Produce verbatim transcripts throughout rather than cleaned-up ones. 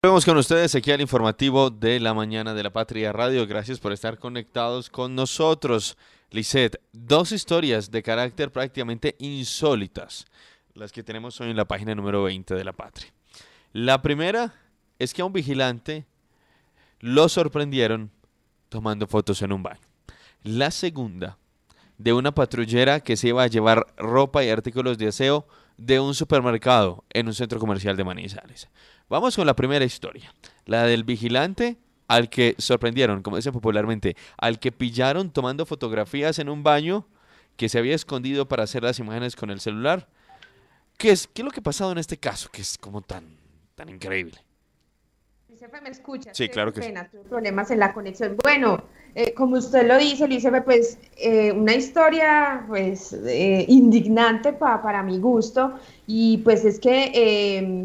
Vemos con ustedes aquí al informativo de la mañana de la Patria Radio. Gracias por estar conectados con nosotros. Lisset, dos historias de carácter prácticamente insólitas, las que tenemos hoy en la página número veinte de la Patria. La primera es que a un vigilante lo sorprendieron tomando fotos en un baño. La segunda, de una patrullera que se iba a llevar ropa y artículos de aseo de un supermercado en un centro comercial de Manizales. Vamos con la primera historia, la del vigilante al que sorprendieron, como dicen popularmente, al que pillaron tomando fotografías en un baño, que se había escondido para hacer las imágenes con el celular. ¿Qué es, qué es lo que ha pasado en este caso, que es como tan, tan increíble? Luisefe, ¿me escuchas? Sí, Qué claro que sí. pena, tuve problemas en la conexión. Bueno, eh, como usted lo dice, Luisefe, pues eh, una historia pues eh, indignante pa- para mi gusto y pues es que eh,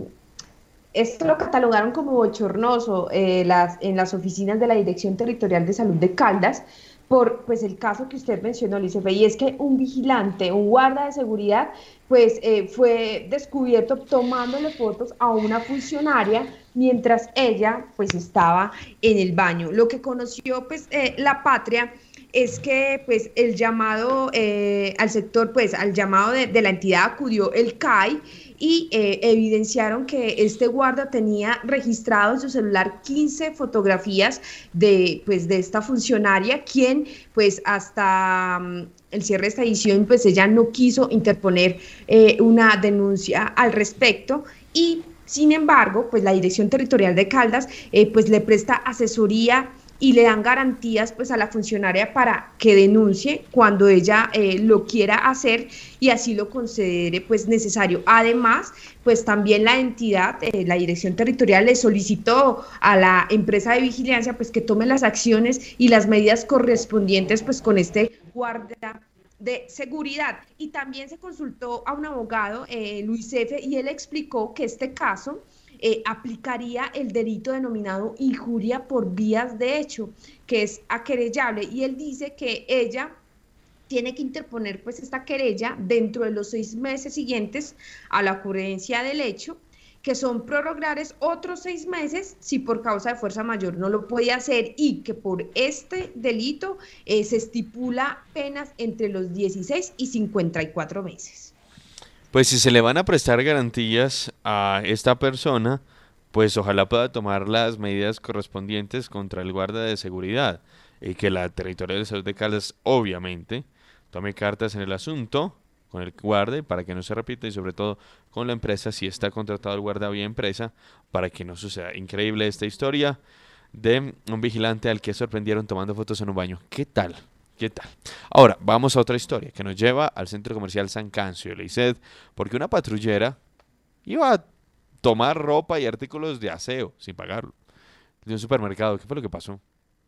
esto lo catalogaron como bochornoso eh, las, en las oficinas de la Dirección Territorial de Salud de Caldas por pues el caso que usted mencionó, Licefe, y es que un vigilante, un guarda de seguridad, pues eh, fue descubierto tomándole fotos a una funcionaria mientras ella pues estaba en el baño. Lo que conoció pues eh, la patria es que pues el llamado eh, al sector, pues al llamado de, de la entidad acudió el C A I y eh, evidenciaron que este guarda tenía registrado en su celular quince fotografías de, pues, de esta funcionaria, quien pues hasta um, el cierre de esta edición, pues ella no quiso interponer eh, una denuncia al respecto y sin embargo, pues la Dirección Territorial de Caldas eh, pues le presta asesoría y le dan garantías pues a la funcionaria para que denuncie cuando ella eh, lo quiera hacer y así lo considere pues necesario. Además, pues también la entidad, eh, la Dirección Territorial le solicitó a la empresa de vigilancia pues que tome las acciones y las medidas correspondientes pues con este guardia de seguridad. Y también se consultó a un abogado, eh, Luis F., y él explicó que este caso eh, aplicaría el delito denominado injuria por vías de hecho, que es aquerellable, y él dice que ella tiene que interponer pues esta querella dentro de los seis meses siguientes a la ocurrencia del hecho, que son prorrogables otros seis meses si por causa de fuerza mayor no lo puede hacer y que por este delito eh, se estipula penas entre los dieciséis y cincuenta y cuatro meses. Pues si se le van a prestar garantías a esta persona, pues ojalá pueda tomar las medidas correspondientes contra el guarda de seguridad y que la Territorial de Salud de Caldas, obviamente, tome cartas en el asunto con el guarde para que no se repita y sobre todo con la empresa, si está contratado el guarda vía empresa, para que no suceda. Increíble esta historia de un vigilante al que sorprendieron tomando fotos en un baño. ¿Qué tal? ¿Qué tal? Ahora, vamos a otra historia que nos lleva al centro comercial San Cancio, Liced, porque una patrullera iba a tomar ropa y artículos de aseo sin pagarlo de un supermercado. ¿Qué fue lo que pasó?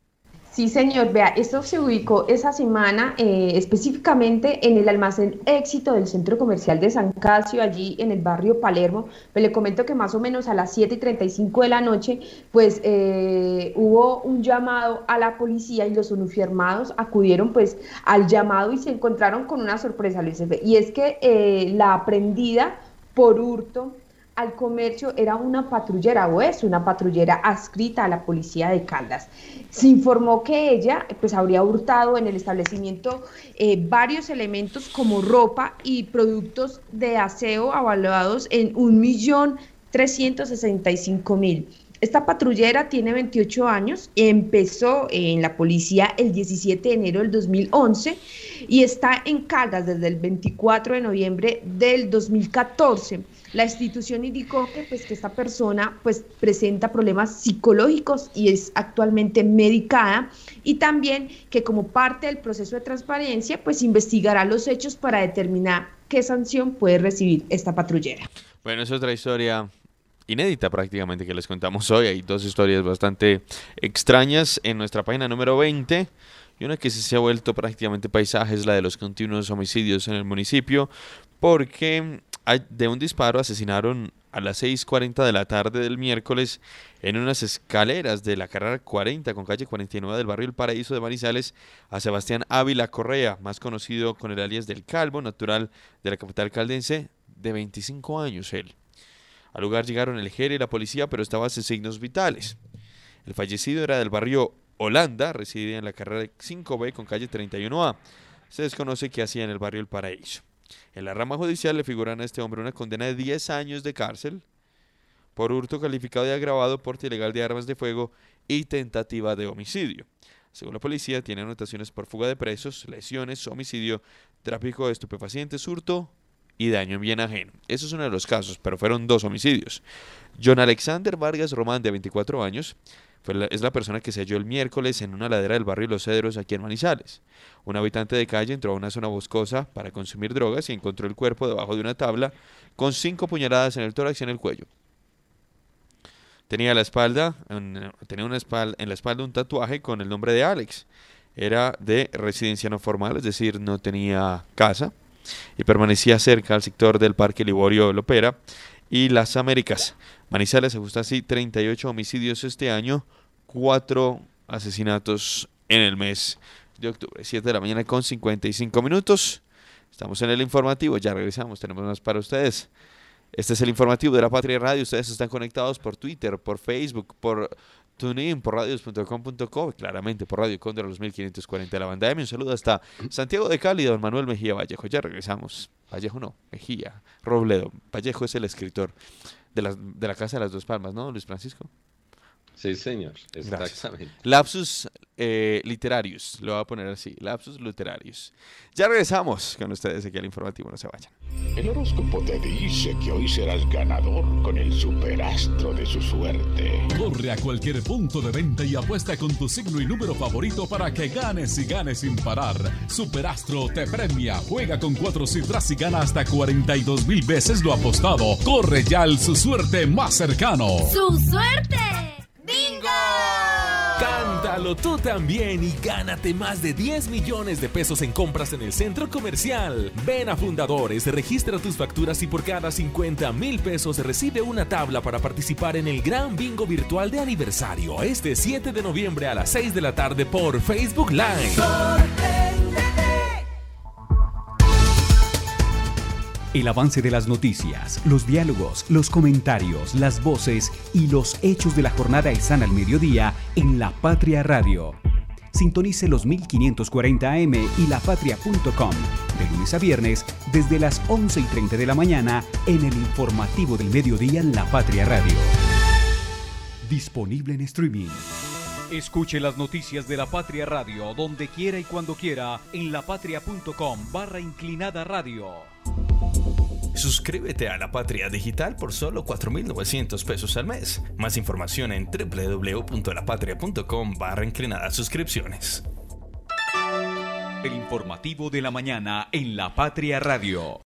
Sí, señor, vea, esto se ubicó esa semana eh, específicamente en el almacén Éxito del Centro Comercial de San Casio, allí en el barrio Palermo. Pues le comento que más o menos a las siete y treinta y cinco de la noche, pues eh, hubo un llamado a la policía y los uniformados acudieron pues al llamado y se encontraron con una sorpresa, Luis Efe, y es que eh, la aprendida por hurto al comercio era una patrullera o es una patrullera adscrita a la policía de Caldas. Se informó que ella pues habría hurtado en el establecimiento eh, varios elementos como ropa y productos de aseo avalados en un millón trescientos sesenta y cinco mil. Esta patrullera tiene veintiocho años, empezó en la policía el diecisiete de enero del dos mil once y está en Caldas desde el veinticuatro de noviembre del dos mil catorce. La institución indicó que, pues, que esta persona pues, presenta problemas psicológicos y es actualmente medicada y también que como parte del proceso de transparencia pues investigará los hechos para determinar qué sanción puede recibir esta patrullera. Bueno, es otra historia inédita prácticamente que les contamos hoy. Hay dos historias bastante extrañas en nuestra página número veinte y una que sí se ha vuelto prácticamente paisaje es la de los continuos homicidios en el municipio porque de un disparo asesinaron a las seis cuarenta de la tarde del miércoles en unas escaleras de la carrera cuarenta con calle cuarenta y nueve del barrio El Paraíso de Manizales a Sebastián Ávila Correa, más conocido con el alias del Calvo, natural de la capital caldense, de veinticinco años él. Al lugar llegaron el G E R y la policía, pero estaba sin signos vitales. El fallecido era del barrio Holanda, residía en la carrera cinco B con calle treinta y uno A. Se desconoce qué hacía en el barrio El Paraíso. En la rama judicial le figuran a este hombre una condena de diez años de cárcel por hurto calificado de agravado, porte ilegal de armas de fuego y tentativa de homicidio. Según la policía, tiene anotaciones por fuga de presos, lesiones, homicidio, tráfico de estupefacientes, hurto y daño en bien ajeno. Eso es uno de los casos, pero fueron dos homicidios. John Alexander Vargas Román, de veinticuatro años, fue la, es la persona que se halló el miércoles en una ladera del barrio Los Cedros, aquí en Manizales. Un habitante de calle entró a una zona boscosa para consumir drogas y encontró el cuerpo debajo de una tabla con cinco puñaladas en el tórax y en el cuello. Tenía la espalda, en, tenía una espalda, en la espalda un tatuaje con el nombre de Alex. Era de residencia no formal, es decir, no tenía casa y permanecía cerca al sector del Parque Liborio Lopera y Las Américas. Manizales ajusta así treinta y ocho homicidios este año, cuatro asesinatos en el mes de octubre. siete de la mañana con cincuenta y cinco minutos. Estamos en el informativo, ya regresamos, tenemos más para ustedes. Este es el informativo de La Patria Radio. Ustedes están conectados por Twitter, por Facebook, por TuneIn, por radios punto com punto co, claramente por Radio Cóndor a los mil quinientos cuarenta de la banda M. Un saludo hasta Santiago de Cali, don Manuel Mejía Vallejo. Ya regresamos. Vallejo no, Mejía, Robledo. Vallejo es el escritor de la, de la Casa de las Dos Palmas, ¿no, Luis Francisco? Sí, señor, exactamente. Gracias. Lapsus eh, literarius, lo voy a poner así, lapsus literarius. Ya regresamos con ustedes aquí al informativo, no se vayan. El horóscopo te dice que hoy serás ganador con el superastro de su suerte. Corre a cualquier punto de venta y apuesta con tu signo y número favorito para que ganes y ganes sin parar. Superastro te premia. Juega con cuatro cifras y gana hasta cuarenta y dos mil veces lo apostado. Corre ya al su suerte más cercano. ¡Su suerte! ¡Bingo! Cántalo tú también y gánate más de diez millones de pesos en compras en el centro comercial. Ven a Fundadores, registra tus facturas y por cada cincuenta mil pesos recibe una tabla para participar en el gran bingo virtual de aniversario este siete de noviembre a las seis de la tarde por Facebook Live. El avance de las noticias, los diálogos, los comentarios, las voces y los hechos de la jornada están al mediodía en La Patria Radio. Sintonice los mil quinientos cuarenta A M y lapatria punto com de lunes a viernes desde las once y treinta de la mañana en el informativo del mediodía en La Patria Radio. Disponible en streaming. Escuche las noticias de La Patria Radio donde quiera y cuando quiera en lapatria punto com barra inclinada radio. Suscríbete a La Patria Digital por solo cuatro mil novecientos pesos al mes. Más información en doble u doble u doble u punto lapatria punto com barra inclinada suscripciones. El informativo de la mañana en La Patria Radio.